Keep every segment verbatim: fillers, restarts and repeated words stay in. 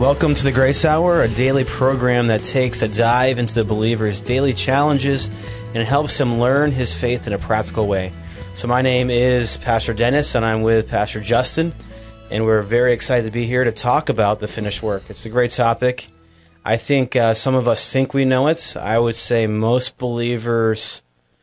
Welcome to the Grace Hour, a daily program that takes a dive into the believer's daily challenges and helps him learn his faith in a practical way. So my name is Pastor Dennis, and I'm with Pastor Justin, and we're very excited to be here to talk about the finished work. It's a great topic. I think uh, some of us think we know it. I would say most believers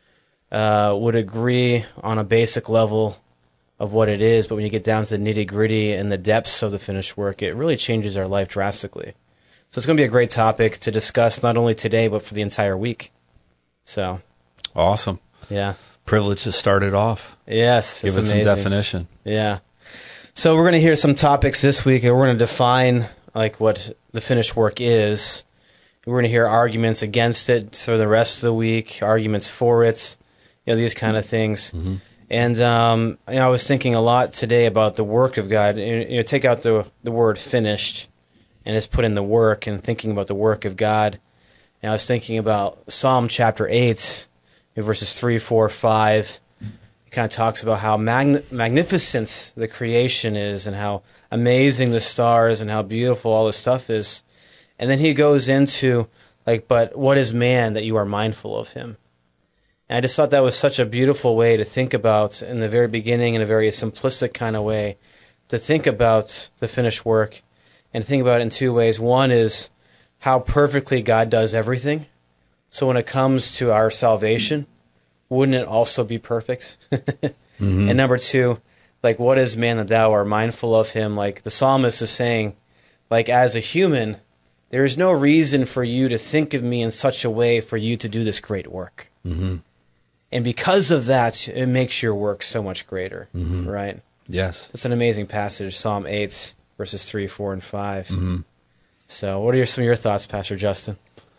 uh, would agree on a basic level of what it is, but when you get down to the nitty-gritty and the depths of the finished work, it really changes our life drastically. So it's going to be a great topic to discuss not only today, but for the entire week. So, awesome. Yeah. Privilege to start it off. Yes. Give it some definition. Yeah. So we're going to hear some topics this week, and we're going to define like what the finished work is. We're going to hear arguments against it for the rest of the week, arguments for it, you know, these kind of things. Mm-hmm. And um, you know, I was thinking a lot today about the work of God. You know, take out the the word finished and just put in the work, and thinking about the work of God. And I was thinking about Psalm chapter eight, verses three, four, five. It kind of talks about how magn- magnificent the creation is and how amazing the stars and how beautiful all this stuff is. And then he goes into, like, but what is man that you are mindful of him? And I just thought that was such a beautiful way to think about, in the very beginning, in a very simplistic kind of way, to think about the finished work, and think about it in two ways. One is how perfectly God does everything. So when it comes to our salvation, wouldn't it also be perfect? mm-hmm. And number two, like, what is man that thou art mindful of him? Like the psalmist is saying, like, as a human, there is no reason for you to think of me in such a way for you to do this great work. Mm-hmm. And because of that, it makes your work so much greater, mm-hmm. right? Yes. It's an amazing passage, Psalm eight, verses three, four, and five. Mm-hmm. So what are your, some of your thoughts, Pastor Justin?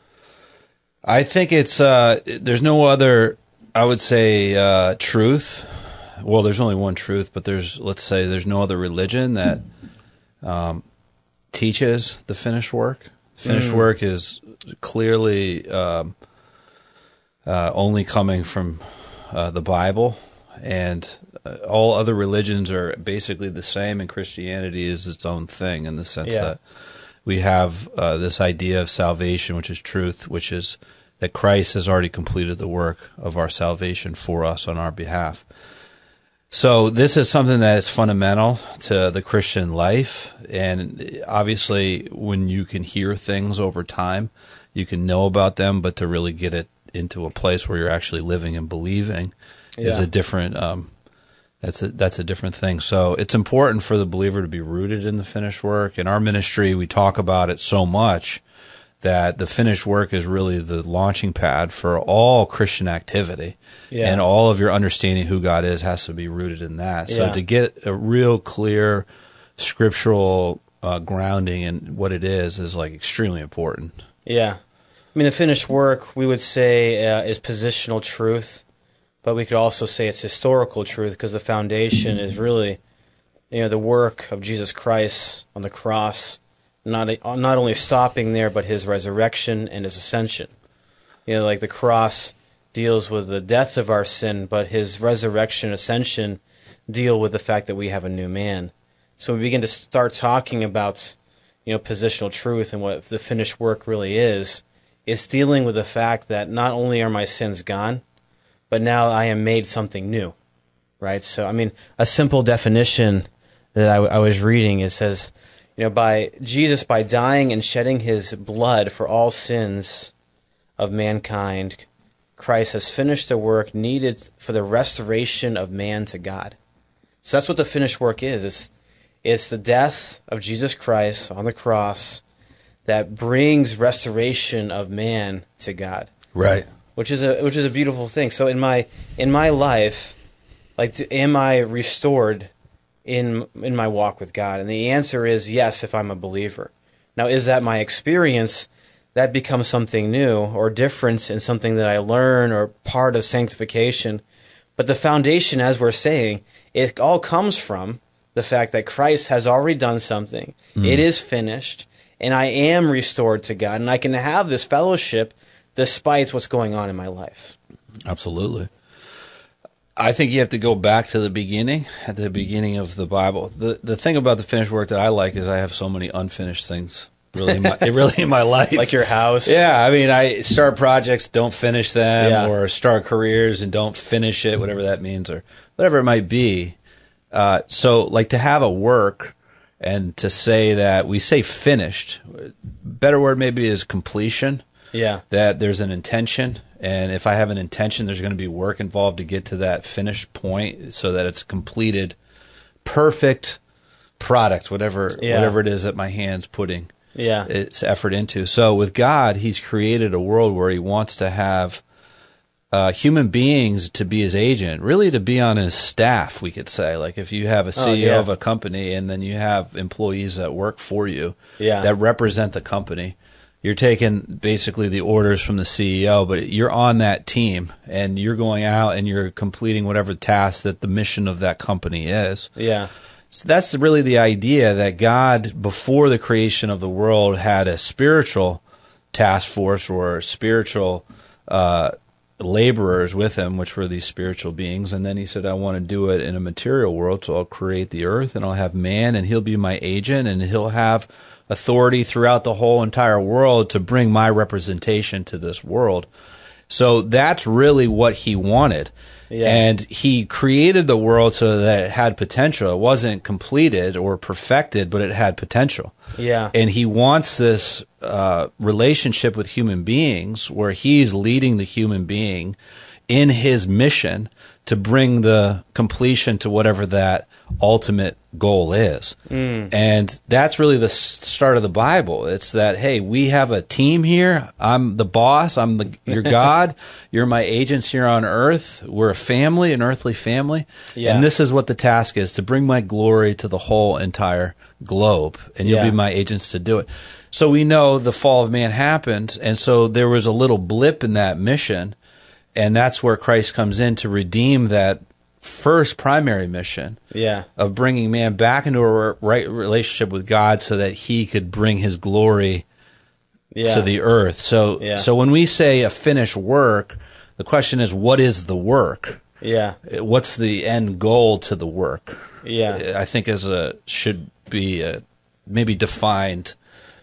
I think it's, uh, there's no other, I would say, uh, truth. Well, there's only one truth, but there's, let's say, there's no other religion that um, teaches the finished work. Finished mm. work is clearly um, uh, only coming from uh, the Bible, and uh, all other religions are basically the same, and Christianity is its own thing in the sense yeah. that we have uh, this idea of salvation, which is truth, which is that Christ has already completed the work of our salvation for us on our behalf. So this is something that is fundamental to the Christian life, and obviously when you can hear things over time, you can know about them, but to really get it into a place where you're actually living and believing yeah. is a different um, that's a that's a different thing. So it's important for the believer to be rooted in the finished work. In our ministry, we talk about it so much that the finished work is really the launching pad for all Christian activity. Yeah. And all of your understanding who God is has to be rooted in that. So yeah. to get a real clear scriptural uh, grounding in what it is is like extremely important. Yeah. I mean, the finished work, we would say, uh, is positional truth, but we could also say it's historical truth, because the foundation is really, you know, the work of Jesus Christ on the cross, not not only stopping there, but his resurrection and his ascension. You know, like the cross deals with the death of our sin, but his resurrection and ascension deal with the fact that we have a new man. So we begin to start talking about, you know, positional truth and what the finished work really is. It's dealing with the fact that not only are my sins gone, but now I am made something new, right? So, I mean, a simple definition that I, I was reading, it says, you know, by Jesus, by dying and shedding his blood for all sins of mankind, Christ has finished the work needed for the restoration of man to God. So that's what the finished work is. It's, it's the death of Jesus Christ on the cross that brings restoration of man to God. Right. Which is a which is a beautiful thing. So in my in my life, like, do, am I restored in in my walk with God? And the answer is yes, if I'm a believer. Now, is that my experience? That becomes something new or different in something that I learn or part of sanctification. But the foundation, as we're saying, it all comes from the fact that Christ has already done something. Mm. It is finished, and I am restored to God, and I can have this fellowship despite what's going on in my life. Absolutely. I think you have to go back to the beginning, at the beginning of the Bible. The the thing about the finished work that I like is I have so many unfinished things really, in my, really in my life. Like your house. Yeah, I mean, I start projects, don't finish them, Yeah. or start careers and don't finish it, whatever that means, or whatever it might be. Uh, so, like, to have a work and to say that we say finished, better word maybe is completion. Yeah. That there's an intention, and if I have an intention, there's going to be work involved to get to that finished point so that it's completed, perfect product, whatever Yeah. whatever it is that my hand's putting Yeah. its effort into. So with God, he's created a world where he wants to have uh, human beings to be his agent, really to be on his staff, we could say. Like if you have a C E O Oh, yeah. of a company and then you have employees that work for you Yeah. that represent the company, you're taking basically the orders from the C E O, but you're on that team and you're going out and you're completing whatever task that the mission of that company is. Yeah. So that's really the idea that God, before the creation of the world, had a spiritual task force or spiritual uh, laborers with him, which were these spiritual beings. And then he said, I want to do it in a material world, so I'll create the earth and I'll have man and he'll be my agent and he'll have authority throughout the whole entire world to bring my representation to this world. So that's really what he wanted. Yeah. And he created the world so that it had potential. It wasn't completed or perfected, but it had potential. Yeah. And he wants this uh, relationship with human beings where he's leading the human being in his mission to bring the completion to whatever that ultimate goal is. Mm. And that's really the start of the Bible. It's that, hey, we have a team here. I'm the boss. I'm the your God. You're my agents here on earth. We're a family, an earthly family. Yeah. And this is what the task is, to bring my glory to the whole entire globe. And you'll Yeah. be my agents to do it. So we know the fall of man happened. And so there was a little blip in that mission. And that's where Christ comes in to redeem that first primary mission Yeah. of bringing man back into a right relationship with God so that he could bring his glory Yeah. to the earth. So, Yeah. so when we say a finished work, the question is, what is the work? Yeah. What's the end goal to the work? Yeah. I think as a should be a maybe defined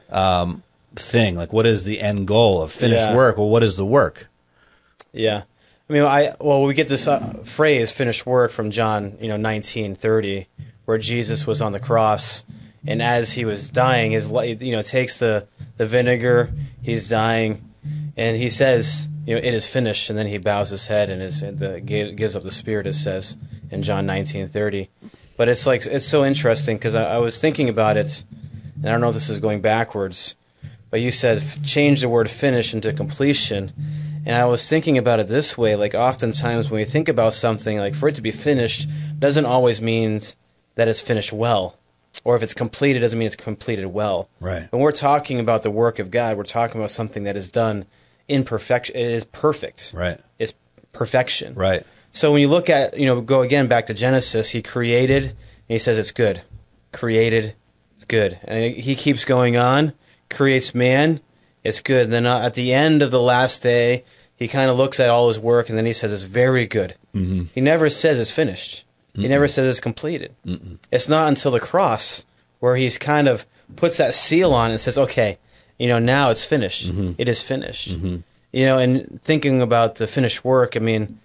um, thing. Like, what is the end goal of finished Yeah. work? Well, what is the work? Yeah, I mean, I well, we get this uh, phrase "finished work" from John, you know, nineteen thirty, where Jesus was on the cross, and as he was dying, his li- you know takes the the vinegar, he's dying, and he says, you know, it is finished, and then he bows his head and is and the gives up the spirit. It says in John nineteen thirty, but it's like it's so interesting because I, I was thinking about it, and I don't know if this is going backwards, but you said f- change the word "finish" into completion. And I was thinking about it this way, like oftentimes when we think about something, like for it to be finished doesn't always mean that it's finished well. Or if it's completed, doesn't mean it's completed well. Right. When we're talking about the work of God, we're talking about something that is done in perfection. It is perfect. Right. It's perfection. Right. So when you look at, you know, go again back to Genesis, he created, and he says it's good. Created, it's good. And he keeps going on, creates man, it's good. And then uh, at the end of the last day, he kind of looks at all his work, and then he says it's very good. Mm-hmm. He never says it's finished. Mm-mm. He never says it's completed. Mm-mm. It's not until the cross where he's kind of puts that seal on and says, okay, you know, now it's finished. Mm-hmm. It is finished. Mm-hmm. You know, and thinking about the finished work, I mean,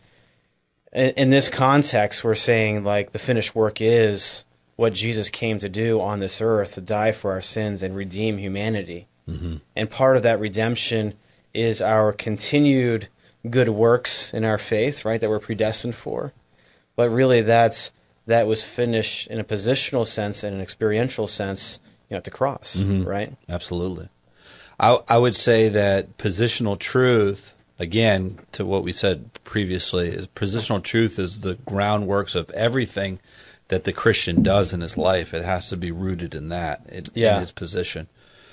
in, in this context, we're saying, like, the finished work is what Jesus came to do on this earth, to die for our sins and redeem humanity. Mm-hmm. And part of that redemption is our continued good works in our faith, right, that we're predestined for. But really that's that was finished in a positional sense and an experiential sense, you know, at the cross, mm-hmm. right? Absolutely. I, I would say that positional truth, again, to what we said previously, is positional truth is the groundworks of everything that the Christian does in his life. It has to be rooted in that, in, yeah. in his position.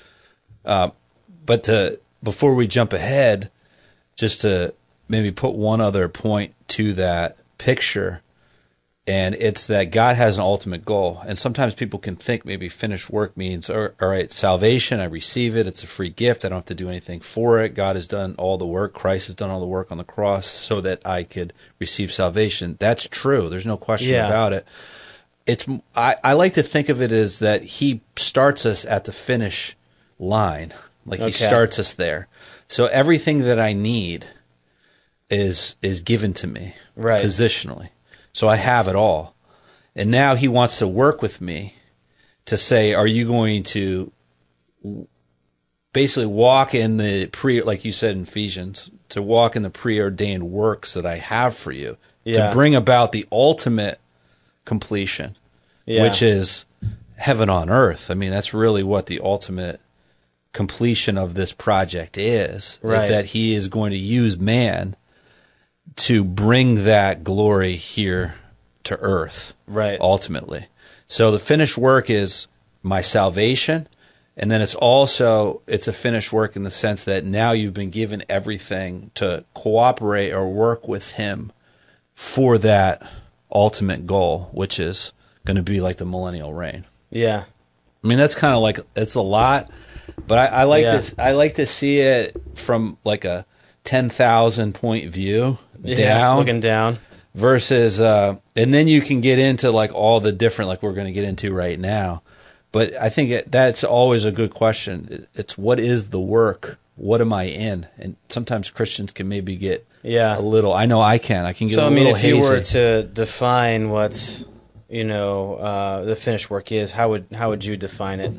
Uh, but to, before we jump ahead, just to maybe put one other point to that picture, and it's that God has an ultimate goal. And sometimes people can think maybe finished work means, all right, salvation, I receive it, it's a free gift, I don't have to do anything for it. God has done all the work, Christ has done all the work on the cross so that I could receive salvation. That's true. There's no question yeah. about it. It's I, I like to think of it as that he starts us at the finish line. Like he Okay. starts us there. So everything that I need is is given to me Right. positionally. So I have it all. And now he wants to work with me to say, are you going to basically walk in the pre, like you said in Ephesians, to walk in the preordained works that I have for you, Yeah. to bring about the ultimate completion, Yeah. which is heaven on earth. I mean, that's really what the ultimate completion of this project is, Right. is that he is going to use man to bring that glory here to earth, Right. ultimately. So the finished work is my salvation, and then it's also, it's a finished work in the sense that now you've been given everything to cooperate or work with him for that ultimate goal, which is going to be like the millennial reign. Yeah. I mean, that's kind of like, it's a lot, but I, I like Yeah. to I like to see it from like a ten thousand point view Yeah. down Looking down. versus, uh, and then you can get into like all the different, like we're going to get into right now. But I think it, that's always a good question. It's what is the work? What am I in? And sometimes Christians can maybe get Yeah. a little, I know I can, I can get So a I mean, little if you hazy. were to define what you know uh, the finished work is, how would how would you define it?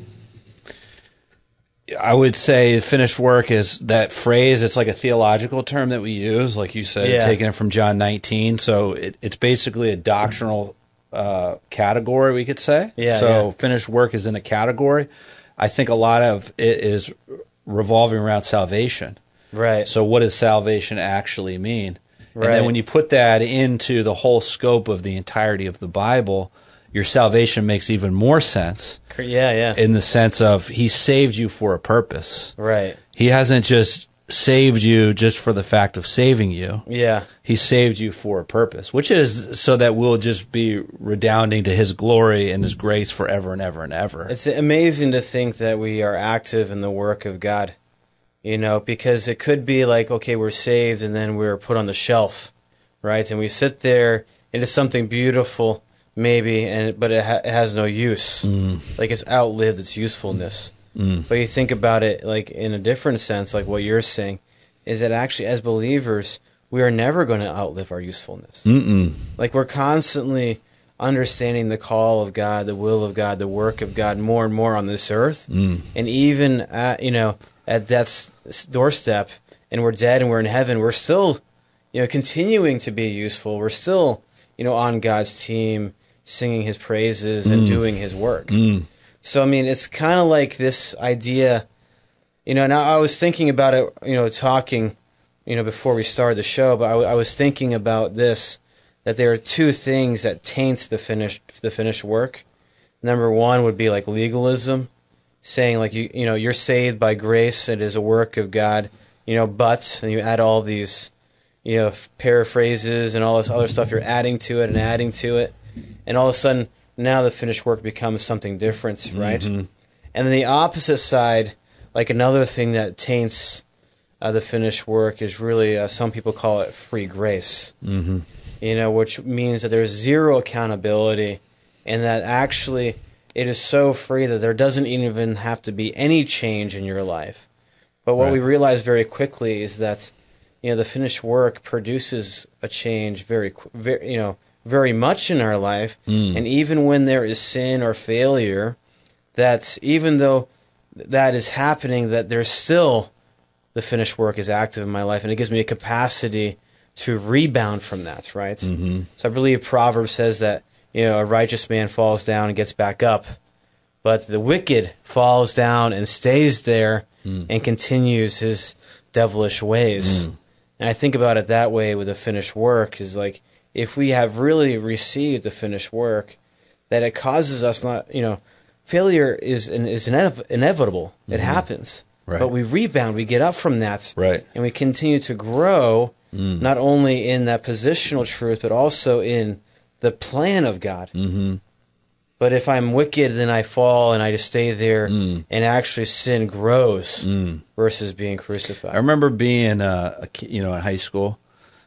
I would say finished work is that phrase. It's like a theological term that we use, like you said, Yeah. taking it from John nineteen. So it, it's basically a doctrinal uh, category, we could say. Yeah, So yeah. finished work is in a category. I think a lot of it is revolving around salvation. Right. So what does salvation actually mean? And Right. then when you put that into the whole scope of the entirety of the Bible, your salvation makes even more sense. Yeah. Yeah. In the sense of he saved you for a purpose. Right. He hasn't just saved you just for the fact of saving you. Yeah. He saved you for a purpose, which is so that we'll just be redounding to his glory and his grace forever and ever and ever. It's amazing to think that we are active in the work of God, you know, because it could be like, okay, we're saved and then we're put on the shelf, right? And we sit there, and it's something beautiful, maybe, and but it, ha- it has no use. Mm. Like it's outlived its usefulness. Mm. But you think about it like in a different sense, like what you're saying, is that actually as believers, we are never going to outlive our usefulness. Mm-mm. Like we're constantly understanding the call of God, the will of God, the work of God more and more on this earth. Mm. And even at, you know, at death's doorstep, and we're dead and we're in heaven, we're still, you know, continuing to be useful. We're still, you know, on God's team, singing his praises and doing his work. Mm. So, I mean, it's kind of like this idea, you know, now I was thinking about it, you know, talking, you know, before we started the show, but I, w- I was thinking about this, that there are two things that taint the finished, the finished work. Number one would be like legalism, saying like, you, you know, you're saved by grace, it is a work of God, you know, but, and you add all these, you know, paraphrases and all this other stuff, you're adding to it and adding to it, and all of a sudden, now the finished work becomes something different, right? Mm-hmm. And then the opposite side, like another thing that taints uh, the finished work is really, uh, some people call it free grace, Mm-hmm. you know, which means that there's zero accountability, and that actually it is so free that there doesn't even have to be any change in your life. But what Right. we realize very quickly is that, you know, the finished work produces a change very, qu- very you know, very much in our life. Mm. And even when there is sin or failure, that even though that is happening, that there's still the finished work is active in my life, and it gives me a capacity to rebound from that, right? Mm-hmm. So I believe Proverbs says that, you know, a righteous man falls down and gets back up, but the wicked falls down and stays there Mm. and continues his devilish ways. Mm. And I think about it that way with the finished work, is like, if we have really received the finished work, that it causes us not, you know, failure is is inev- inevitable. It Mm-hmm. happens. Right. But we rebound, we get up from that, Right. and we continue to grow, Mm. not only in that positional truth, but also in the plan of God. Mm-hmm. But if I'm wicked, then I fall and I just stay there, Mm. and actually sin grows Mm. versus being crucified. I remember being, uh, a, ki- you know, in high school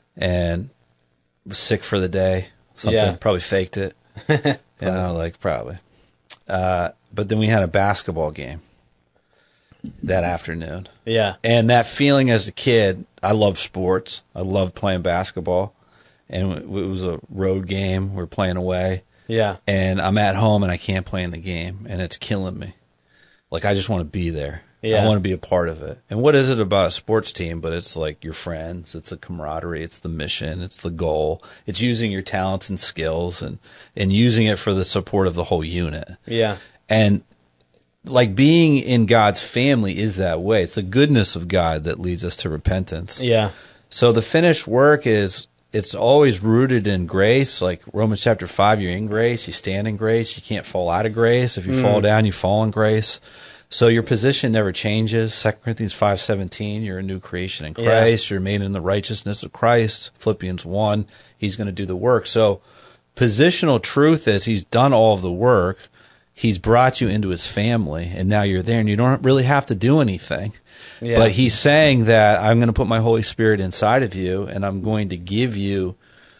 and was sick for the day. Something, Yeah. probably faked it. You know, like probably. Uh, but then we had a basketball game. that afternoon. Yeah. And that feeling as a kid, I loved sports. I loved playing basketball. And it was a road game. We're playing away. Yeah. And I'm at home and I can't play in the game. And it's killing me. Like, I just want to be there. Yeah. I want to be a part of it. And what is it about a sports team? But it's like your friends. It's the camaraderie. It's the mission. It's the goal. It's using your talents and skills and, and using it for the support of the whole unit. Yeah. And like being in God's family is that way. It's the goodness of God that leads us to repentance. Yeah. So the finished work is, it's always rooted in grace. Like Romans chapter five, you're in grace, you stand in grace, you can't fall out of grace. If you mm. fall down, you fall in grace. So your position never changes. Second Corinthians five seventeen, you're a new creation in Christ. Yeah. You're made in the righteousness of Christ. Philippians one, he's going to do the work. So positional truth is he's done all of the work. He's brought you into his family, and now you're there, and you don't really have to do anything. Yeah. But he's saying that I'm going to put my Holy Spirit inside of you, and I'm going to give you,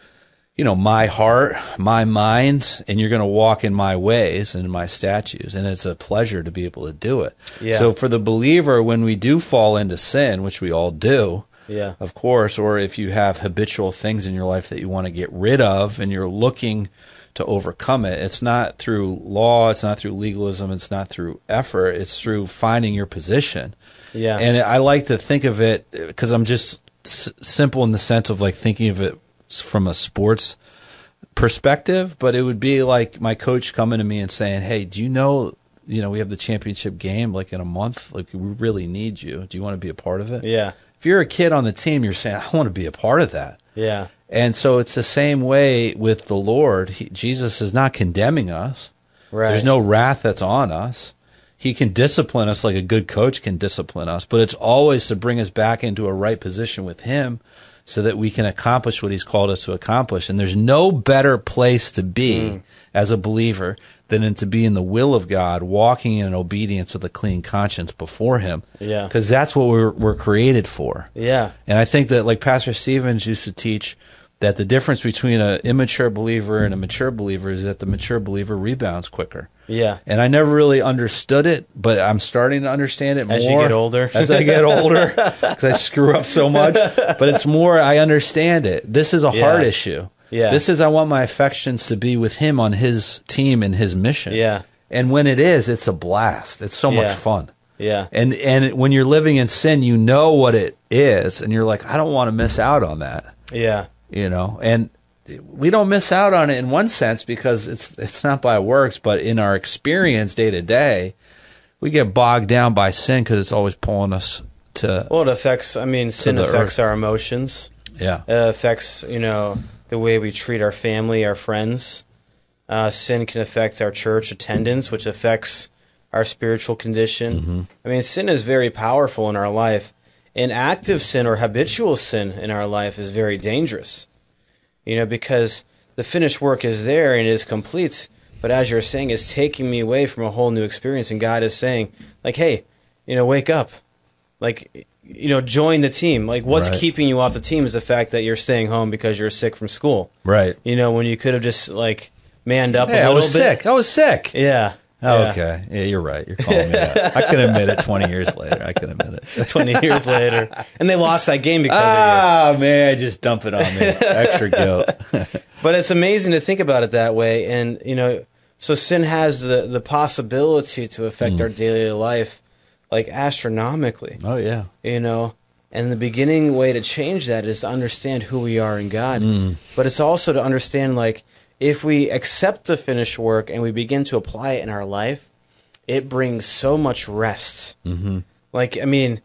you know, my heart, my mind, and you're going to walk in my ways and in my statutes. And it's a pleasure to be able to do it. Yeah. So for the believer, when we do fall into sin, which we all do, yeah. of course, or if you have habitual things in your life that you want to get rid of and you're looking to overcome it, it's not through law, it's not through legalism, it's not through effort, it's through finding your position. Yeah. And I like to think of it, because I'm just s- simple in the sense of like thinking of it from a sports perspective, but it would be like my coach coming to me and saying, hey, do you know, you know, we have the championship game like in a month, like we really need you. Do you want to be a part of it? Yeah. If you're a kid on the team, you're saying, I want to be a part of that. Yeah. And so it's the same way with the Lord. He, Jesus is not condemning us. Right. There's no wrath that's on us. He can discipline us like a good coach can discipline us, but it's always to bring us back into a right position with him so that we can accomplish what he's called us to accomplish. And there's no better place to be mm. as a believer than in to be in the will of God, walking in obedience with a clean conscience before him. Yeah. Because that's what we're, we're created for. Yeah. And I think that, like Pastor Stevens used to teach, that the difference between an immature believer and a mature believer is that the mature believer rebounds quicker. Yeah. And I never really understood it, but I'm starting to understand it more. As you get older. As I get older, because I screw up so much. But it's more, I understand it. This is a yeah. heart issue. Yeah. This is, I want my affections to be with him on his team and his mission. Yeah. And when it is, it's a blast. It's so yeah. much fun. Yeah. And and when you're living in sin, you know what it is, and you're like, I don't want to miss out on that. Yeah. You know, and we don't miss out on it in one sense because it's it's not by works, but in our experience day to day, we get bogged down by sin because it's always pulling us to. Well, it affects. I mean, sin affects earth. our emotions. Yeah, it affects you know the way we treat our family, our friends. Uh, sin can affect our church attendance, which affects our spiritual condition. Mm-hmm. I mean, sin is very powerful in our life. And active sin or habitual sin in our life is very dangerous, you know, because the finished work is there and it is complete. But as you're saying, it's taking me away from a whole new experience. And God is saying, like, hey, you know, wake up. Like, you know, join the team. Like, what's right. keeping you off the team is the fact that you're staying home because you're sick from school. Right. You know, when you could have just, like, manned up hey, a little bit. I was bit. sick. I was sick. Yeah. Oh, yeah. okay. Yeah, you're right. You're calling me that. I can admit it twenty years later. I can admit it. twenty years later. And they lost that game because ah, of you. Ah, man, just dump it on me. Extra guilt. But it's amazing to think about it that way. And, you know, so sin has the, the possibility to affect mm. our daily life, like, astronomically. Oh, yeah. You know, and the beginning way to change that is to understand who we are in God. Mm. But it's also to understand, like, if we accept the finished work and we begin to apply it in our life, it brings so much rest. Mm-hmm. Like, I mean,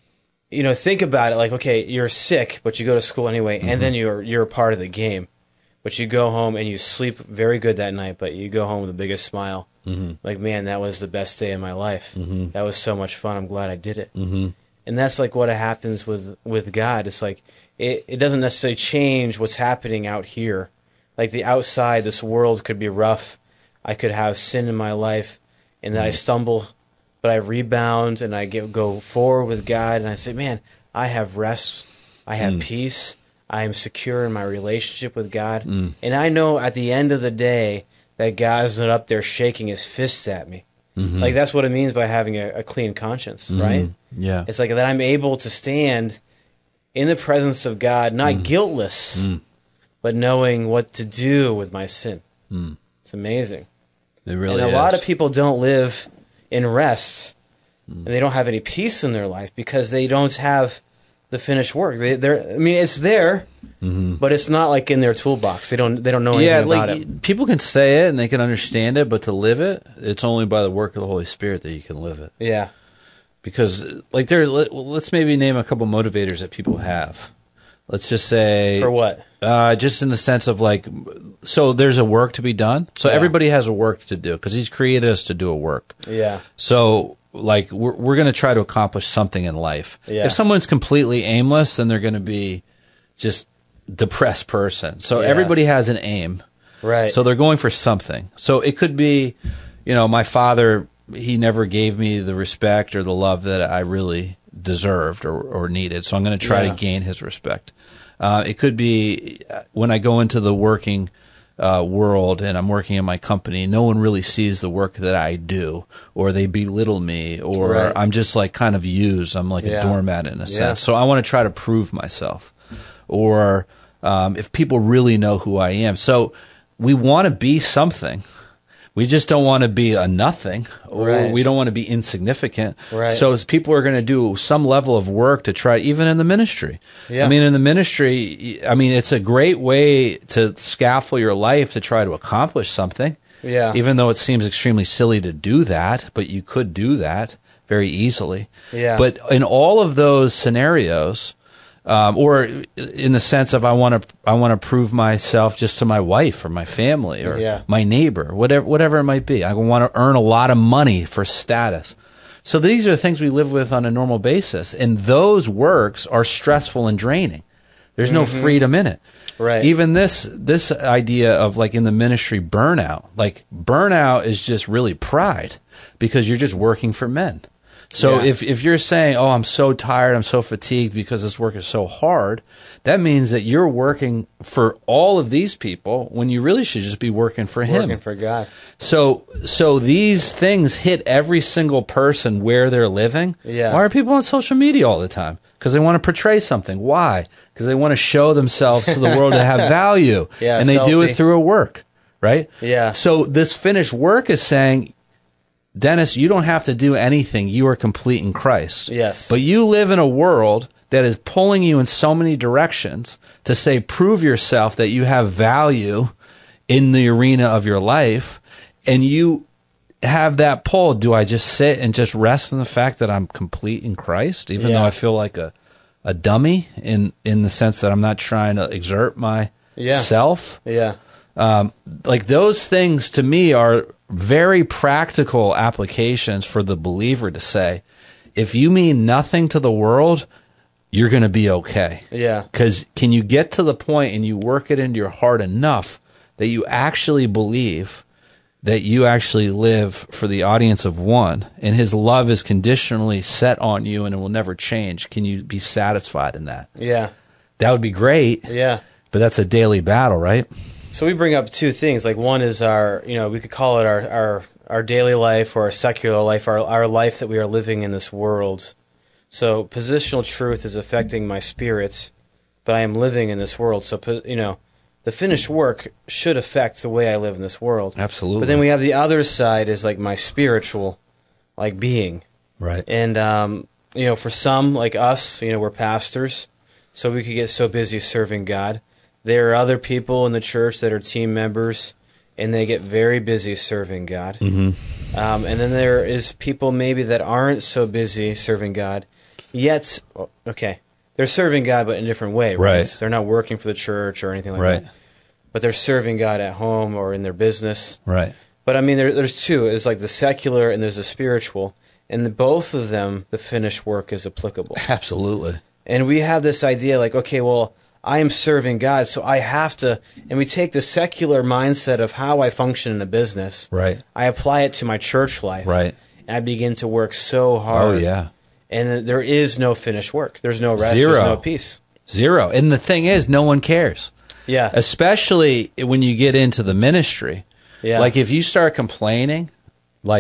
you know, think about it. Like, okay, you're sick, but you go to school anyway, mm-hmm. and then you're you're a part of the game. But you go home and you sleep very good that night, but you go home with the biggest smile. Mm-hmm. Like, man, that was the best day of my life. Mm-hmm. That was so much fun. I'm glad I did it. Mm-hmm. And that's like what happens with, with God. It's like it, it doesn't necessarily change what's happening out here. Like the outside, this world could be rough. I could have sin in my life, and then mm-hmm. I stumble, but I rebound and I get, go forward with God, and I say, man, I have rest. I have mm. peace. I am secure in my relationship with God. Mm. And I know at the end of the day that God's not up there shaking his fists at me. Mm-hmm. Like that's what it means by having a, a clean conscience, Mm-hmm. right? Yeah. It's like that I'm able to stand in the presence of God, not Mm. guiltless, Mm. but knowing what to do with my sin. Mm. It's amazing. It really and a is. lot of people don't live in rest, and they don't have any peace in their life because they don't have the finished work. They, they're, I mean, it's there, Mm-hmm. but it's not like in their toolbox. They don't. They don't know anything Yeah, about like it. people can say it and they can understand it, but to live it, it's only by the work of the Holy Spirit that you can live it. Yeah. Because, like, there, let, well, let's maybe name a couple motivators that people have. Let's just say, For what? Uh, just in the sense of like, so there's a work to be done. So Yeah. everybody has a work to do because He's created us to do a work. Yeah. So, like, we're we're going to try to accomplish something in life. Yeah. If someone's completely aimless, then they're going to be just depressed person. So Yeah. everybody has an aim. Right. So they're going for something. So it could be, you know, my father, he never gave me the respect or the love that I really deserved or, or needed. So I'm going to try Yeah. to gain his respect. Uh, it could be when I go into the working uh, world and I'm working in my company, no one really sees the work that I do, or they belittle me, or Right. I'm just like kind of used. I'm like Yeah. a doormat in a Yeah. sense. So I want to try to prove myself. Or um, if people really know who I am. So we want to be something. We just don't want to be a nothing, or Right. we don't want to be insignificant. Right. So as people are going to do some level of work to try, even in the ministry. Yeah. I mean, in the ministry, I mean, it's a great way to scaffold your life to try to accomplish something. Yeah. Even though it seems extremely silly to do that, but you could do that very easily. Yeah. But in all of those scenarios, um, or in the sense of I want to, I want to prove myself just to my wife or my family or Yeah. my neighbor, whatever, whatever it might be. I want to earn a lot of money for status. So these are the things we live with on a normal basis, and those works are stressful and draining. There's no freedom in it. Right. Even this this idea of like in the ministry burnout, like burnout is just really pride because you're just working for men. So Yeah. if if you're saying, "Oh, I'm so tired, I'm so fatigued because this work is so hard," that means that you're working for all of these people when you really should just be working for Him. Working for God. So so these things hit every single person where they're living. Yeah. Why are people on social media all the time? Because they want to portray something. Why? Because they want to show themselves to the world to have value. Yeah, and they do it selfie. through a work, right? Yeah. So this finished work is saying, Dennis, you don't have to do anything. You are complete in Christ. Yes. But you live in a world that is pulling you in so many directions to say, prove yourself that you have value in the arena of your life. And you have that pull. Do I just sit and just rest in the fact that I'm complete in Christ, even Yeah. though I feel like a, a dummy in, in the sense that I'm not trying to exert myself? Yeah. Yeah. Um, like those things to me are very practical applications for the believer to say, if you mean nothing to the world, you're going to be okay. Yeah. Because can you get to the point and you work it into your heart enough that you actually believe that you actually live for the audience of one and His love is conditionally set on you and it will never change? Can you be satisfied in that? Yeah. That would be great, Yeah. but that's a daily battle, right? So we bring up two things. Like one is our, you know, we could call it our our, our daily life or our secular life, our our life that we are living in this world. So positional truth is affecting my spirits, but I am living in this world. So, po- you know, the finished work should affect the way I live in this world. Absolutely. But then we have the other side is like my spiritual, like being. Right. And, um, you know, for some, like us, you know, we're pastors, so we could get so busy serving God. There are other people in the church that are team members, and they get very busy serving God. Mm-hmm. Um, and then there is people maybe that aren't so busy serving God, yet, okay, they're serving God, but in a different way, right? Right. They're not working for the church or anything like Right. that. But they're serving God at home or in their business. Right. But I mean, there, there's two. It's like the secular and there's the spiritual. And the, both of them, the finished work is applicable. Absolutely. And we have this idea like, okay, well, I am serving God, so I have to, and we take the secular mindset of how I function in a business. Right. I apply it to my church life. Right. And I begin to work so hard. Oh, yeah. And there is no finished work. There's no rest. Zero. There's no peace. Zero. And the thing is, no one cares. Yeah. Especially when you get into the ministry. Yeah. Like if you start complaining, like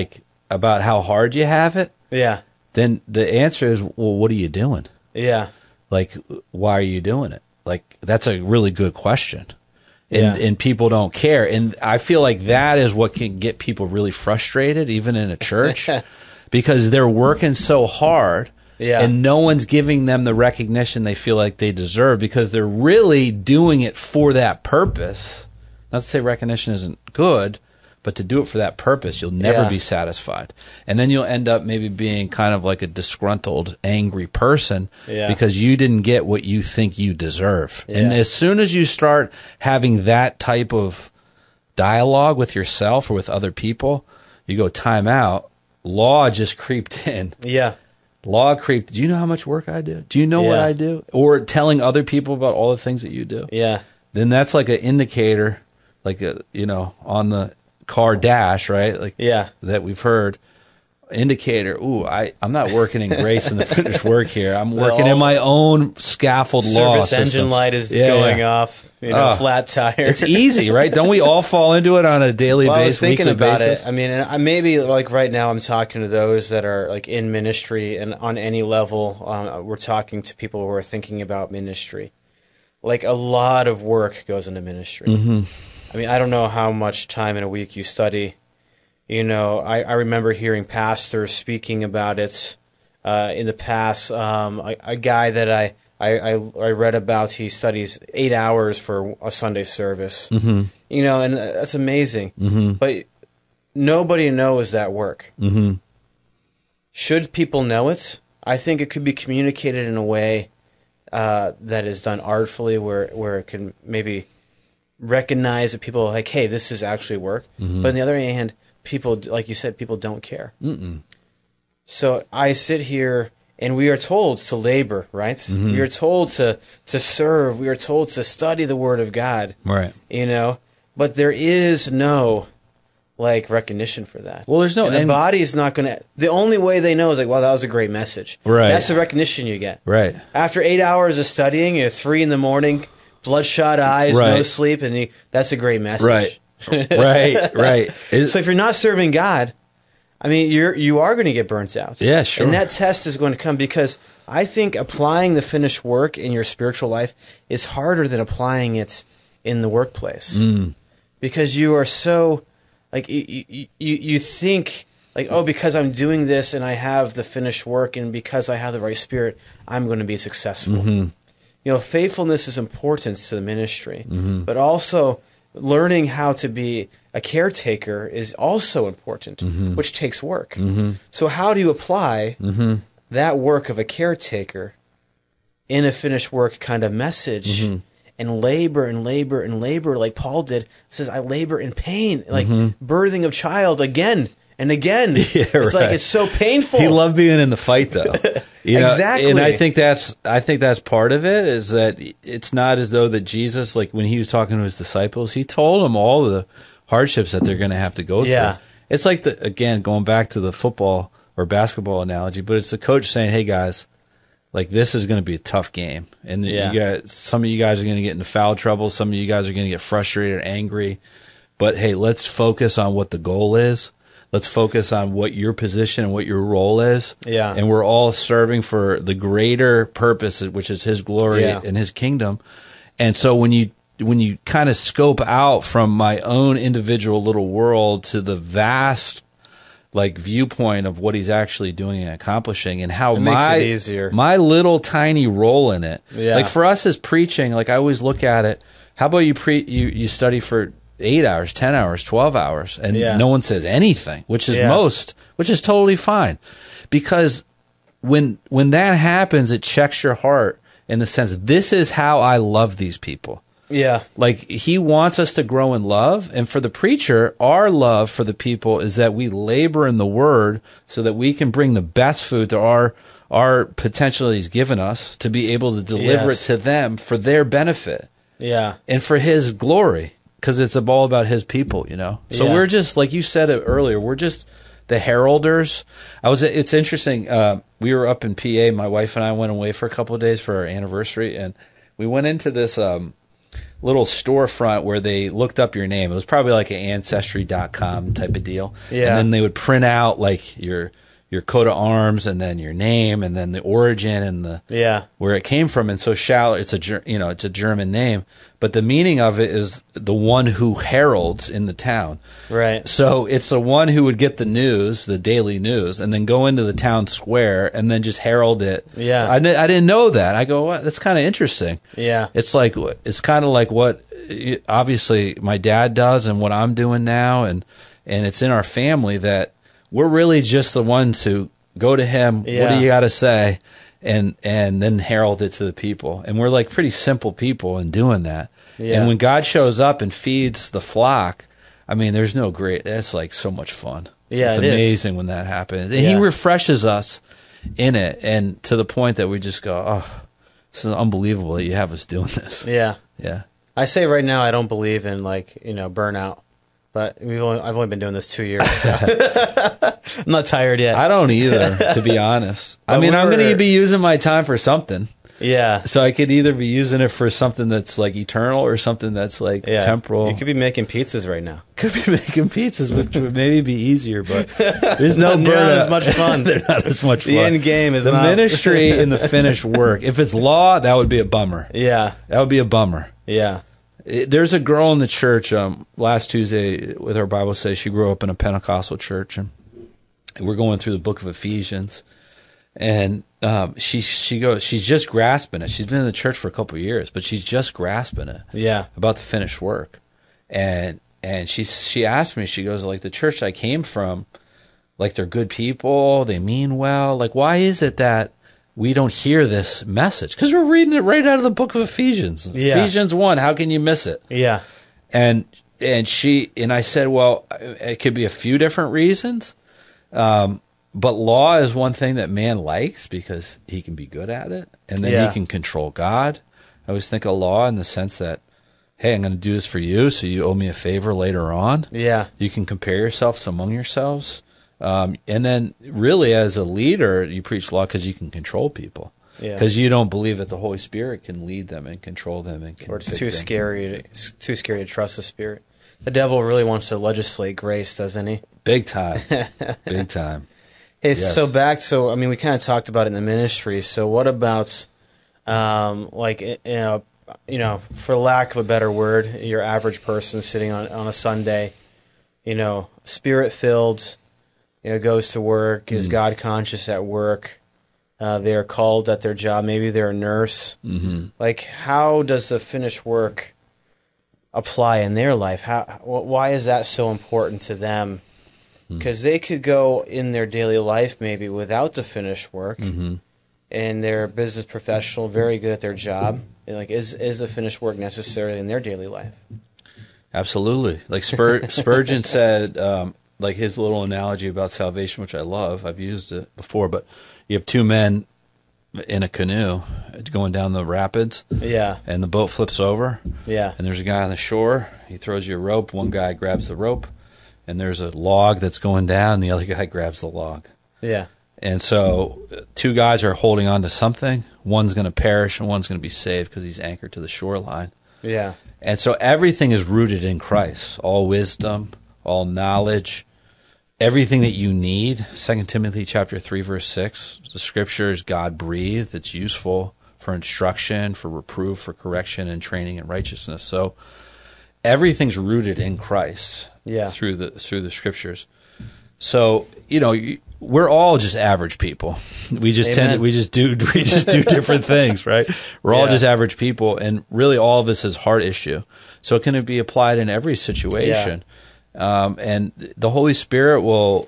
about how hard you have it, Yeah. then the answer is, well, what are you doing? Yeah. Like, why are you doing it? Like, that's a really good question. And Yeah. and people don't care. And I feel like that is what can get people really frustrated, even in a church, because they're working so hard. Yeah. And no one's giving them the recognition they feel like they deserve because they're really doing it for that purpose. Not to say recognition isn't good, but to do it for that purpose, you'll never Yeah. be satisfied. And then you'll end up maybe being kind of like a disgruntled, angry person Yeah. because you didn't get what you think you deserve. And Yeah. as soon as you start having that type of dialogue with yourself or with other people, you go, time out. Law just creeped in. Yeah. Law creeped. Do you know how much work I do? Do you know what Yeah. I do? Or telling other people about all the things that you do. Yeah. Then that's like an indicator, like a, you know, on the car dash, right? Like Yeah. that we've heard. Indicator. Ooh, I I'm not working in grace in the finished work here. I'm working in my own scaffold law Service system. engine light is Yeah, going yeah. off. You know, Oh. flat tire. It's easy, right? Don't we all fall into it on a daily Well, I basis? was thinking weekly about basis? it. I mean, and I maybe like right now, I'm talking to those that are like in ministry and on any level. Um, we're talking to people who are thinking about ministry. Like a lot of work goes into ministry. Mm-hmm. I mean, I don't know how much time in a week you study. You know, I, I remember hearing pastors speaking about it uh, in the past. Um, a, a guy that I, I, I, I read about, he studies eight hours for a Sunday service. Mm-hmm. You know, and that's amazing. Mm-hmm. But nobody knows that work. Mm-hmm. Should people know it? I think it could be communicated in a way uh, that is done artfully, where where it can maybe recognize that people are like, hey, this is actually work. Mm-hmm. But on the other hand, people, like you said, people don't care. Mm-mm. So I sit here, and we are told to labor, right? Mm-hmm. We are told to to serve. We are told to study the Word of God. Right. You know, but there is no like recognition for that. Well, there's no- and the and- body's not going to. The only way they know is like, wow, that was a great message. Right. That's the recognition you get. Right. After eight hours of studying, you're three in the morning, bloodshot eyes, no Right. sleep, and you, that's a great message. Right. right. Right. It- So if you're not serving God, I mean, you're you are going to get burnt out. Yeah, sure. And that test is going to come because I think applying the finished work in your spiritual life is harder than applying it in the workplace. Mm. Because you are so like you, you you you think like, oh, because I'm doing this and I have the finished work and because I have the right spirit, I'm going to be successful. Mm-hmm. You know, faithfulness is important to the ministry, Mm-hmm. but also learning how to be a caretaker is also important, Mm-hmm. which takes work. So how do you apply Mm-hmm. that work of a caretaker in a finished work kind of message Mm-hmm. and labor and labor and labor like Paul did? It says, I labor in pain, like Mm-hmm. birthing of child again and again. It's like right. it's so painful. He loved being in the fight, though. You know, Exactly. and I think that's I think that's part of it. Is that it's not as though that Jesus, like when he was talking to his disciples, he told them all the hardships that they're going to have to go Yeah. through. It's like the again going back to the football or basketball analogy, but it's the coach saying, "Hey guys, like this is going to be a tough game, and Yeah. you guys, some of you guys are going to get into foul trouble. Some of you guys are going to get frustrated, angry. But hey, let's focus on what the goal is." Let's focus on what your position and what your role is. Yeah. And we're all serving for the greater purpose, which is his glory Yeah. and his kingdom. And so when you when you kind of scope out from my own individual little world to the vast like viewpoint of what he's actually doing and accomplishing and how It makes my it easier. my little tiny role in it. Yeah. Like for us as preaching, like I always look at it, how about you pre you, you study for eight hours, ten hours, twelve hours, and Yeah. no one says anything, which is Yeah. most, which is totally fine. Because when when that happens, it checks your heart in the sense, this is how I love these people. Yeah. Like he wants us to grow in love. And for the preacher, our love for the people is that we labor in the word so that we can bring the best food to our our potential that he's given us to be able to deliver Yes. it to them for their benefit Yeah. and for his glory. Because it's all about his people, you know. So Yeah. we're just like you said it earlier. We're just the heralders. I was. It's interesting. Uh, we were up in P A. My wife and I went away for a couple of days for our anniversary, and we went into this um, little storefront where they looked up your name. It was probably like an ancestry dot com type of deal. Yeah. And then they would print out like your your coat of arms and then your name and then the origin and the Yeah. where it came from. And so Schaller, it's a Ger- you know it's a German name, but the meaning of it is the one who heralds in the town. Right. So it's the one who would get the news, the daily news, and then go into the town square and then just herald it. Yeah. I, di- I didn't know that. I go, what? That's kind of interesting. Yeah. It's like it's kind of like what obviously my dad does and what I'm doing now, and and it's in our family that we're really just the ones who go to him. Yeah. What do you got to say? And and then herald it to the people. And we're like pretty simple people in doing that. Yeah. And when God shows up and feeds the flock, I mean, there's no great. That's like so much fun. Yeah, it's it is. amazing when that happens. And Yeah. He refreshes us in it, and to the point that we just go, oh, this is unbelievable that you have us doing this. Yeah. Yeah. I say right now I don't believe in like, you know, burnout. But we've only, I've only been doing this two years, so I'm not tired yet. I don't either, to be honest. I But mean, I'm we're- going to be using my time for something. Yeah. So I could either be using it for something that's like eternal or something that's like Yeah. temporal. You could be making pizzas right now. Could be making pizzas, which would maybe be easier, but there's no They're not burnout. as much fun. They're not as much fun. The end game is the not- ministry and the finished work. If it's law, that would be a bummer. Yeah. That would be a bummer. Yeah. It- there's a girl in the church um, last Tuesday with her Bible study. She grew up in a Pentecostal church, and we're going through the book of Ephesians. And um, she she goes, she's just grasping it. She's been in the church for a couple of years, but she's just grasping it. Yeah. About the finished work. And and she she asked me, she goes, like, the church I came from, like, they're good people, they mean well. Like, why is it that we don't hear this message? Because we're reading it right out of the book of Ephesians. Yeah. Ephesians one, how can you miss it? Yeah. And and she and I said, well, it could be a few different reasons. Um But law is one thing that man likes because he can be good at it, and then Yeah. he can control God. I always think of law in the sense that, hey, I'm going to do this for you, so you owe me a favor later on. Yeah. You can compare yourselves among yourselves. Um, and then really as a leader, you preach law because you can control people. Yeah. Because you don't believe that the Holy Spirit can lead them and control them. and Or it's convict too them. scary. To, it's too scary to trust the Spirit. The devil really wants to legislate grace, doesn't he? Big time. Big time. Hey, Yes. so back, so I mean, we kind of talked about it in the ministry. So what about, um, like, you know, you know, for lack of a better word, your average person sitting on on a Sunday, you know, spirit filled, you know, goes to work, is God conscious at work. Uh, they are called at their job. Maybe they're a nurse. Mm-hmm. Like, how does the finished work apply in their life? How? wh- Why is that so important to them? Because they could go in their daily life maybe without the finished work, Mm-hmm. and they're a business professional, very good at their job. And like, is is the finished work necessary in their daily life? Absolutely. Like Spur- Spurgeon said, um, like his little analogy about salvation, which I love. I've used it before, but you have two men in a canoe going down the rapids, Yeah, and the boat flips over, yeah, and there's a guy on the shore. He throws you a rope. One guy grabs the rope, and there's a log that's going down. The other guy grabs the log. yeah, And so uh, two guys are holding on to something. One's going to perish, and one's going to be saved because he's anchored to the shoreline. yeah, And so everything is rooted in Christ. All wisdom, all knowledge, everything that you need. Second Timothy chapter three, verse six. The scripture is God-breathed. It's useful for instruction, for reproof, for correction, and training in righteousness. So everything's rooted in Christ Yeah. through the through the scriptures. So, you know, you- we're all just average people. We just tend to, Amen. we just do we just do different things, right? We're all Yeah. just average people, and really all of this is heart issue. So it can be applied in every situation. Um, and the Holy Spirit will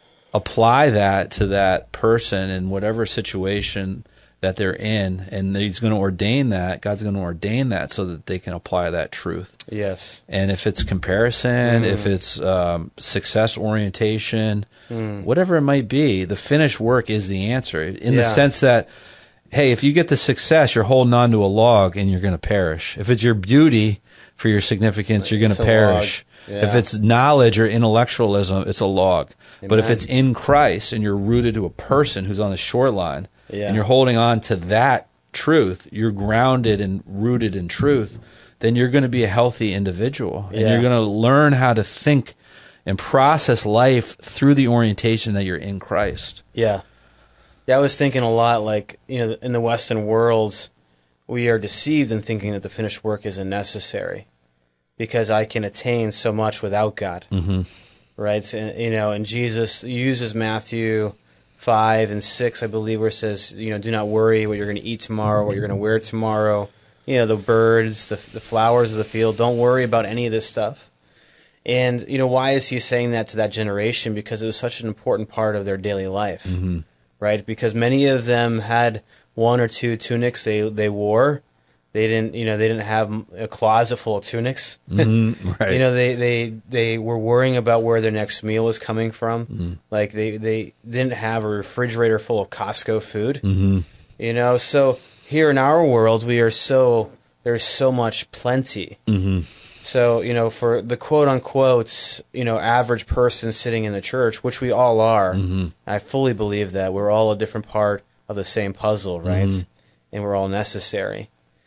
apply that to that person in whatever situation that they're in, and He's going to ordain that. God's going to ordain that so that they can apply that truth. yes, And if it's comparison, Mm. if it's um, success orientation, whatever it might be, the finished work is the answer. In the Yeah. sense that, hey, if you get the success, you're holding on to a log and you're going to perish. If it's your beauty for your significance, you're going It's to a perish. log. Yeah. If it's knowledge or intellectualism, it's a log. But if Amen. it's in Christ and you're rooted to a person who's on the shoreline, Yeah. and you're holding on to that truth, you're grounded and rooted in truth, then you're going to be a healthy individual. And Yeah. you're going to learn how to think and process life through the orientation that you're in Christ. Yeah. Yeah, I was thinking a lot, like, you know, in the Western world, we are deceived in thinking that the finished work isn't necessary because I can attain so much without God. Mm-hmm. Right? So, you know, and Jesus uses Matthew five and six, I believe, where it says, you know, do not worry what you're going to eat tomorrow, what you're going to wear tomorrow. You know, the birds, the, the flowers of the field, don't worry about any of this stuff. And, you know, why is he saying that to that generation? Because it was such an important part of their daily life, Mm-hmm. right? Because many of them had one or two tunics they they wore. They didn't, you know, they didn't have a closet full of tunics. Mm-hmm. Right. You know, they, they, they were worrying about where their next meal was coming from. Mm-hmm. Like, they, they didn't have a refrigerator full of Costco food. Mm-hmm. You know, so here in our world, we are so, there's so much plenty. Mm-hmm. So, you know, for the quote-unquote, you know, average person sitting in the church, which we all are, Mm-hmm. I fully believe that. We're all a different part of the same puzzle, right? Mm-hmm. And we're all necessary.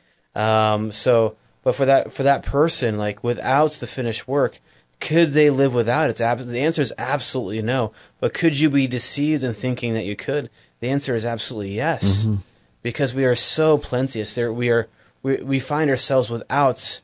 Um, so, but for that for that person, like, without the finished work, could they live without it? Ab- the answer is absolutely no. But could you be deceived in thinking that you could? The answer is absolutely yes. Mm-hmm. Because we are so plenteous. There, we are. We we find ourselves without,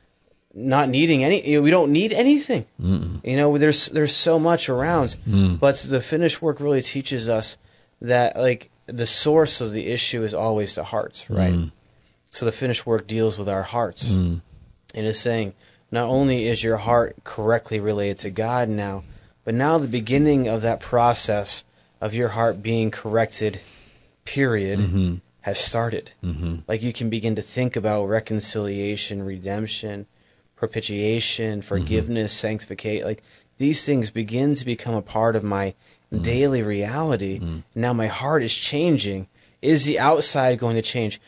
not needing any. You know, we don't need anything. Mm-mm. You know, there's there's so much around. Mm. But the finished work really teaches us that, like, the source of the issue is always the heart, right? Mm. So the finished work deals with our hearts. Mm. And is saying, not only is your heart correctly related to God now, but now the beginning of that process of your heart being corrected, period, Mm-hmm. has started. Mm-hmm. Like, you can begin to think about reconciliation, redemption, propitiation, forgiveness, mm-hmm. sanctification. Like, these things begin to become a part of my mm-hmm. daily reality. Mm-hmm. Now my heart is changing. Is the outside going to change?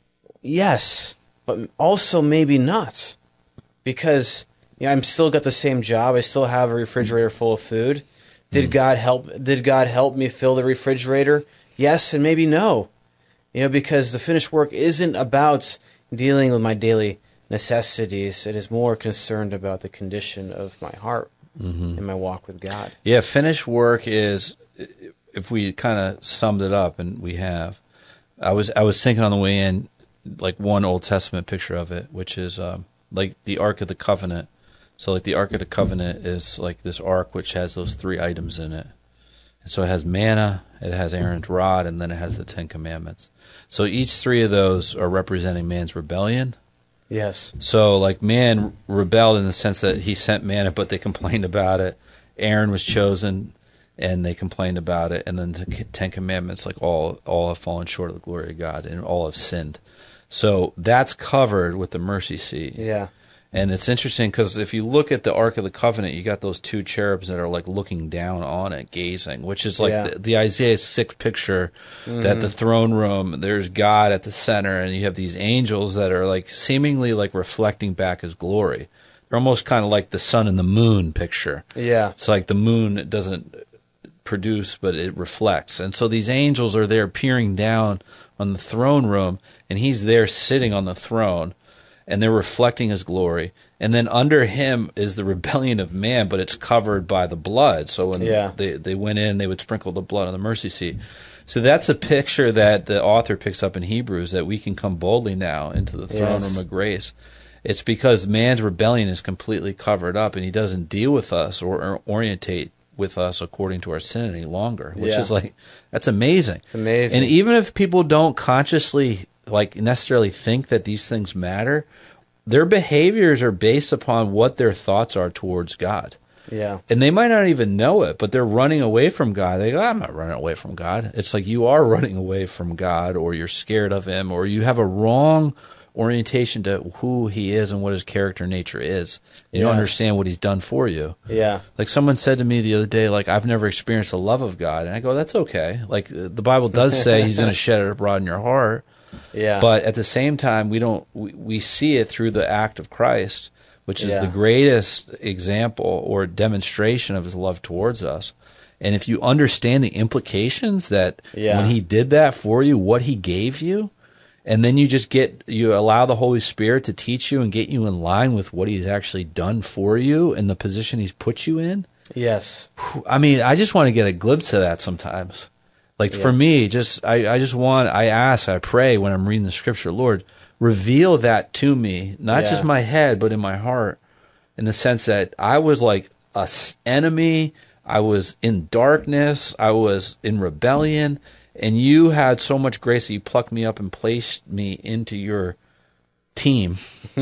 Yes, but also maybe not, because, you know, I'm still got the same job. I still have a refrigerator full of food. Did mm. God help? Did God help me fill the refrigerator? Yes, and maybe no. You know, because the finished work isn't about dealing with my daily necessities. It is more concerned about the condition of my heart mm-hmm. and my walk with God. Yeah, finished work is, if we kind of summed it up, and we have. I was I was thinking on the way in, like, one Old Testament picture of it, which is um, like the Ark of the Covenant. So, like, the Ark of the Covenant is like this ark which has those three items in it. And so it has manna, it has Aaron's rod, and then it has the Ten Commandments. So each three of those are representing man's rebellion. Yes. So, like, man rebelled in the sense that he sent manna, but they complained about it. Aaron was chosen, and they complained about it. And then the Ten Commandments, like, all all have fallen short of the glory of God, and all have sinned. So that's covered with the mercy seat. Yeah. And it's interesting because if you look at the Ark of the Covenant, you got those two cherubs that are, like, looking down on it, gazing, which is like Yeah. the, the Isaiah six picture Mm-hmm. that the throne room, there's God at the center, and you have these angels that are, like, seemingly, like, reflecting back his glory. They're almost kind of like the sun and the moon picture. Yeah. It's like the moon doesn't produce, but it reflects. And so these angels are there peering down on the throne room, and he's there sitting on the throne, and they're reflecting his glory. And then under him is the rebellion of man, but it's covered by the blood. So when Yeah. they, they went in, they would sprinkle the blood on the mercy seat. So that's a picture that the author picks up in Hebrews, that we can come boldly now into the throne Yes. room of grace. It's because man's rebellion is completely covered up, and he doesn't deal with us or, or orientate with us according to our sin any longer, which Yeah. is, like, that's amazing. It's amazing. And even if people don't consciously, like, necessarily think that these things matter, their behaviors are based upon what their thoughts are towards God. Yeah. And they might not even know it, but they're running away from God. They go, I'm not running away from God. It's like you are running away from God, or you're scared of him, or you have a wrong orientation to who he is and what his character nature is. You don't Yes. understand what he's done for you. Yeah. Like, someone said to me the other day, like, I've never experienced the love of God. And I go, that's okay. Like, the Bible does say he's going to shed it abroad in your heart. Yeah. But at the same time, we don't we, we see it through the act of Christ, which is Yeah. the greatest example or demonstration of his love towards us. And if you understand the implications that Yeah. when he did that for you, what he gave you, And then you just get, you allow the Holy Spirit to teach you and get you in line with what he's actually done for you and the position he's put you in. Yes. I mean, I just want to get a glimpse of that sometimes. Like Yeah. for me, just I, I just want, I ask, I pray when I'm reading the scripture, Lord, reveal that to me, not Yeah. just my head, but in my heart, in the sense that I was like a s- enemy, I was in darkness, I was in rebellion, and you had so much grace that you plucked me up and placed me into your team,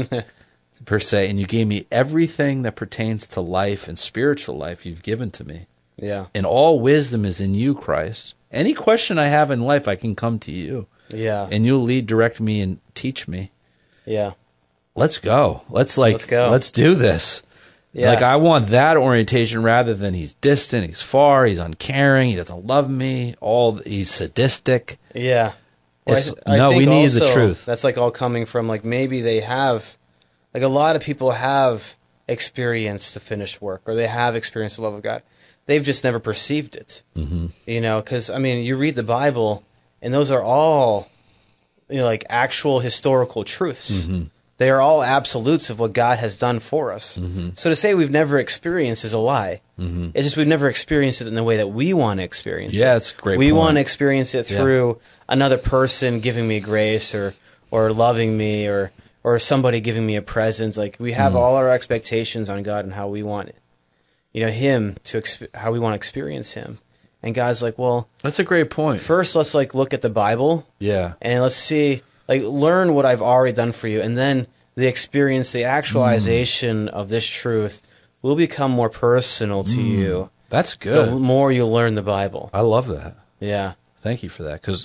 per se, and you gave me everything that pertains to life and spiritual life you've given to me. Yeah. And all wisdom is in you, Christ. Any question I have in life, I can come to you. Yeah. And you'll lead, direct me, and teach me. Yeah. Let's go. Let's like, Let's go. Let's do this. Yeah. Like, I want that orientation rather than he's distant, he's far, he's uncaring, he doesn't love me, all he's sadistic. Yeah. Well, It's- I, I no, think we need the also truth. That's like all coming from like maybe they have, like a lot of people have experienced the finished work or they have experienced the love of God. They've just never perceived it. Mm-hmm. You know, because I mean, you read the Bible and those are all, you know, like actual historical truths. Mm-hmm. They are all absolutes of what God has done for us. Mm-hmm. So to say we've never experienced is a lie. Mm-hmm. It's just we've never experienced it in the way that we want to experience Yeah, it. it's a great We point. want to experience it Yeah. through another person giving me grace or or loving me or or somebody giving me a present. Like we have Mm. all our expectations on God and how we want it. You know, Him to exp- how we want to experience Him. And God's like, well, That's a great point. first let's like look at the Bible Yeah. and let's see, like, learn what I've already done for you, and then the experience, the actualization of this truth will become more personal to you. That's The good. more you learn the Bible. I love that. Yeah. Thank you for that. Because,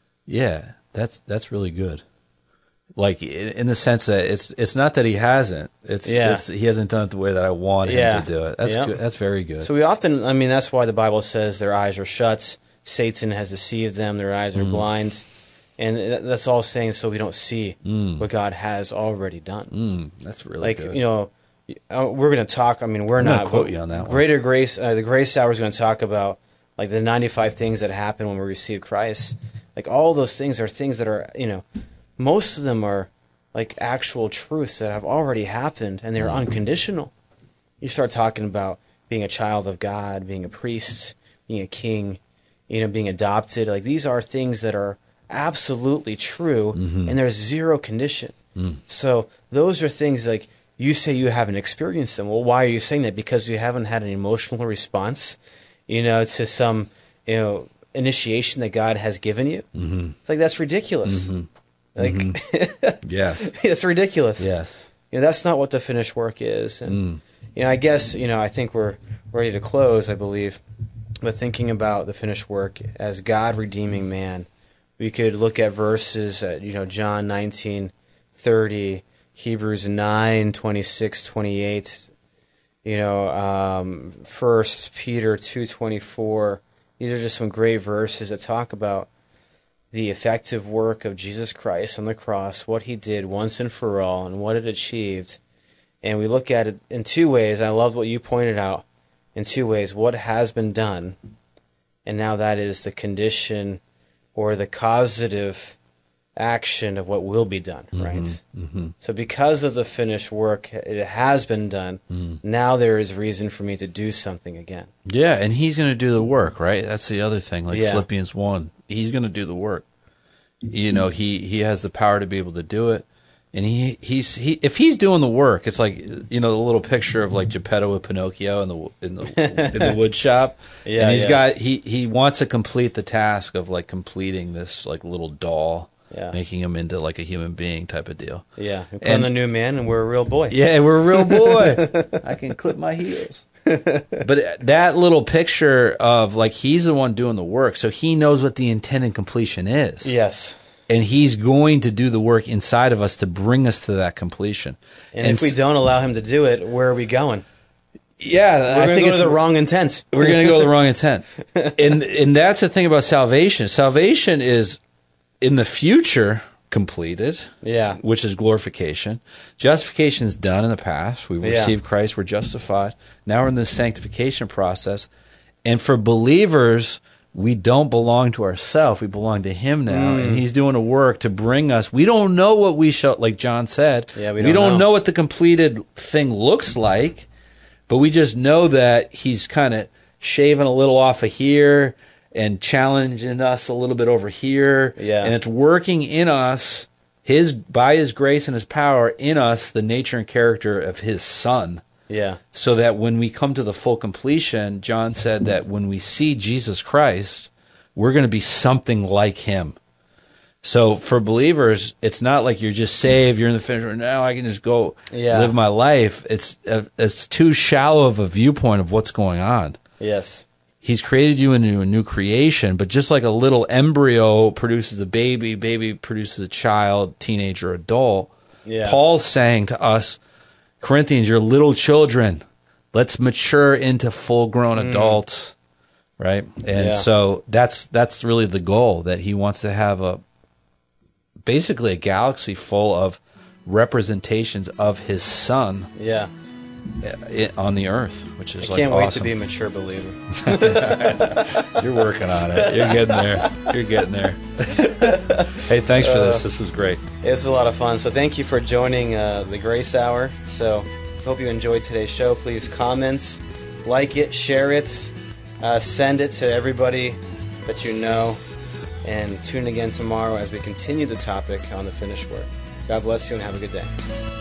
yeah, that's that's really good. Like, in, in the sense that it's it's not that he hasn't. It's, Yeah. it's he hasn't done it the way that I want Yeah. him to do it. That's Yeah. good. That's very good. So we often, I mean, that's why the Bible says their eyes are shut. Satan has deceived them. Their eyes are Mm. blind. And that- that's all saying so we don't see what God has already done. mm, that's really Like, good. you know, uh, we're going to talk, I mean, we're gonna not. quote but you on that one. Greater Grace, uh, the Grace Hour is going to talk about, like, the ninety-five things that happen when we receive Christ. Like, all those things are things that are, you know, most of them are, like, actual truths that have already happened, and they're unconditional. You start talking about being a child of God, being a priest, being a king, you know, being adopted. Like, these are things that are absolutely true, Mm-hmm. and there's zero condition. Mm. So those are things like, you say you haven't experienced them. Well, why are you saying that? Because you haven't had an emotional response, you know, to some, you know, initiation that God has given you. Mm-hmm. It's like, that's ridiculous. Mm-hmm. Like, yes. it's ridiculous. Yes. You know, that's not what the finished work is. And, Mm. you know, I guess, you know, I think we're ready to close, I believe, but thinking about the finished work as God redeeming man, we could look at verses at, you know, John nineteen thirty, Hebrews nine twenty-six, twenty-eight, you know, um, First Peter two twenty-four. These are just some great verses that talk about the effective work of Jesus Christ on the cross, what he did once and for all, and what it achieved. And we look at it in two ways. I love what you pointed out in two ways. What has been done, and now that is the condition or the causative action of what will be done, right? Mm-hmm. So because of the finished work, it has been done, Mm. now there is reason for me to do something again. Yeah, and he's going to do the work, right? That's the other thing. Like Yeah. Philippians one, he's going to do the work. You know, he he has the power to be able to do it, and he he's he if he's doing the work, it's like, you know, the little picture of like Geppetto with Pinocchio in the in the in the wood shop. Yeah, and he's yeah. got he he wants to complete the task of like completing this like little doll, Yeah. making him into like a human being type of deal. Yeah, we put And- on the new man, and we're a real boy. Yeah, we're a real boy. I can clip my heels. But that little picture of like he's the one doing the work, so he knows what the intended completion is. Yes. And he's going to do the work inside of us to bring us to that completion. And, if we s- don't allow him to do it, where are we going? yeah, We're I going to think go to it's- the wrong intent. we're going to go with the wrong intent. And and that's the thing about salvation. Salvation is in the future completed. Yeah. Which is glorification. Justification is done in the past. We've Yeah. received Christ. We're justified. Now we're in the sanctification process. And for believers, we don't belong to ourselves. We belong to him now. Mm. And he's doing a work to bring us. We don't know what we shall, like John said. Yeah, we we don't don't know. know what the completed thing looks like, but we just know that he's kind of shaving a little off of here and challenging us a little bit over here. Yeah. And it's working in us, his by his grace and his power, in us, the nature and character of his son. Yeah. So that when we come to the full completion, John said that when we see Jesus Christ, we're going to be something like him. So for believers, it's not like you're just saved, you're in the finish, or now I can just go Yeah. live my life. It's uh, it's too shallow of a viewpoint of what's going on. Yes. He's created you into a new creation, but just like a little embryo produces a baby, baby produces a child, teenager, adult. Yeah. Paul's saying to us, Corinthians, you're little children. Let's mature into full-grown Mm. adults, right? And Yeah. so that's that's really the goal, that he wants to have a basically a galaxy full of representations of his son Yeah. i- on the earth, which is I like can't wait to awesome. be a mature believer. You're working on it. You're getting there. You're getting there. Hey, thanks for this. This was great. It was a lot of fun. So thank you for joining uh, the Grace Hour. So hope you enjoyed today's show. Please comments, like it, share it, uh, send it to everybody that you know, and tune in again tomorrow as we continue the topic on the finished work. God bless you and have a good day.